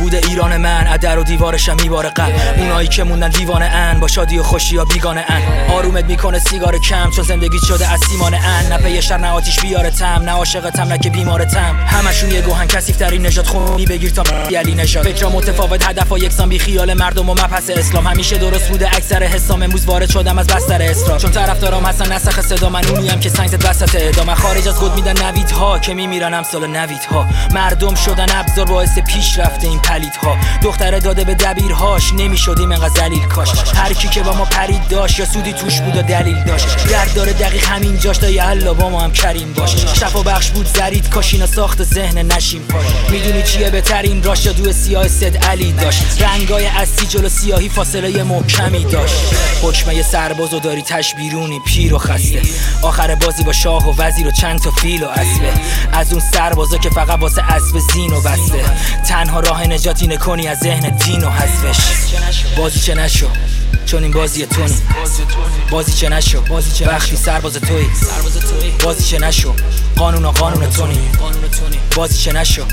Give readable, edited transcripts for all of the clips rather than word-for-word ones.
بوده ایران من، ادر و دیوارشم میباره غم. اونایی که موندن دیوانه ان، با شادی و خوشی یا بیگانه ان. آرومت میکنه سیگار کم، چون زندگی شده از سیمان ان. نه پی شر نه آتیش بیارتم، نه عاشقتم نه که بیمارتم. همشون یه گوهن کثیف ترین نژاد، خونی بگیر تا علی نژاد. فکرا متفاوت، هدفا یکسان، بی خیال مردم و مبحث اسلام. همیشه درست بوده اکثر حسام، امروز وارد شدم از بستر اسرار. چون طرفدارام هستن نسخ صدا، من اونیم که سنگت وسط ادامه. خارج از گود میدن نویدها که میمیرن امثال نویدها. مردم شدن ابزار باعث پیشرفت این پلیدها. دختره داده به دبیرهاش، نمیشدیم انقدر ذلیل کاش. هر کی که با ما پرید داشت، یا سودی توش بود و دلیل داشت. درد داره دقیق همین جاش، تا یا الله با ما هم کریم باش. شفا بخش بود زرید کاش، اینا ساخت ذهن نشیم پاش. میدونی چیه بهترین راش؟ جادو سیاه سید علی داشت. رنگای اصلی جلو سیاهی فاصله محکمی داشت. حکمه سربازو داری تش بیرونی پیر و خسته. آخر بازی با شاه و وزیر و چند تا فیل و اسبه. از اون سربازا که فقط واسه اسب زین و بسته. تنها راه نجات اینه کنی از ذهن دین و حذفش. بازی چه نشو چون این بازی تونی. بازی چه نشو وقتی سرباز تویی. بازی چه نشو قانون تونی. بازی چه نشو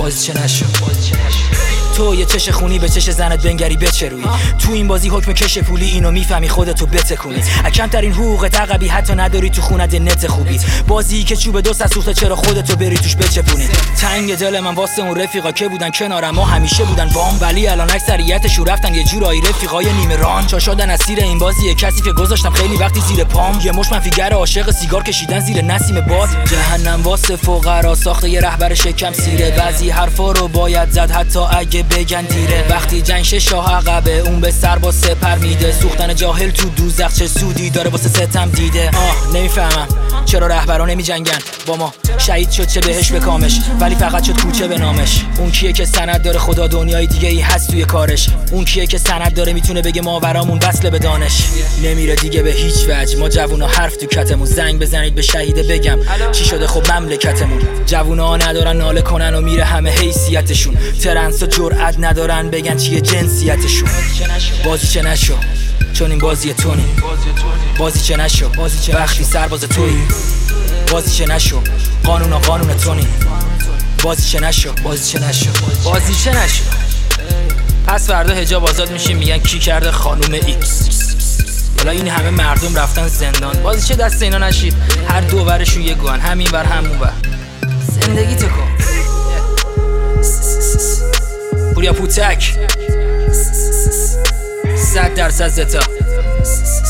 تو یه چش خونی به چش زنت بنگری بچرویی. تو این بازی حکم کش پولی، اینو میفهمی خودتو بتکونی. کمترین حقوق عقبی حتی نداری تو خونت نت خوبی. بازی که چوب دوست از سوخته، چرا خودتو بری توش بچپونی. تنگ دل من واسه اون رفیقا که بودن کنارم، ما همیشه بودن بام، ولی الان اکثریتشون رفتن یه جورایی رفیقای نیمه ران. چا شدن اسیر این بازی کسی که گذاشتم خیلی وقتی زیر پام. یه مش منفیگر عاشق سیگار کشیدن زیر نسیم باد. جهنم واسه فقرا ساخته یه رهبر شکم سیره. بعضی حرفا رو باید زد حتی اگه بگن دیره. وقتی جنگ شاه عقبه، اون به سرباز سپر میده. سوختن جاهل تو دوزخ چه سودی داره واسه ستم دیده. نمیفهمم چرا رهبرا نمی جنگن با ما. شهید شد چه بهش بکامش، ولی فقط شد کوچه به نامش. اون کیه که سند داره خدا دنیای دیگه ای هست توی کارش. اون کیه که سند داره میتونه بگه ماورامون وصله به دانش. نمیره دیگه به هیچ وجه، ما جوونا حرف تو کتمون. زنگ بزنید به شهیده بگم چی شده خب مملکتمون. جوونا ندارن ناله کنن و میره همه حیثیتشون. ترنس و جرأت ندارن بگن چیه جنسیتشون. بازی چه نشو چون این بازی تونی. بازی چه نشو وقتی سرباز تویی. بازی چه نشو قانون تونی. بازی چه نشو پس فردا حجاب آزاد میشیم، میگن کی کرده خانوم ایکس. حالا این همه مردم رفتن زندان، بازی چه دست اینا نشید. هر دو ورشون یه گوهن، همین ور همون ور. زندگی تو کن پوریا پوتک 100% زتا.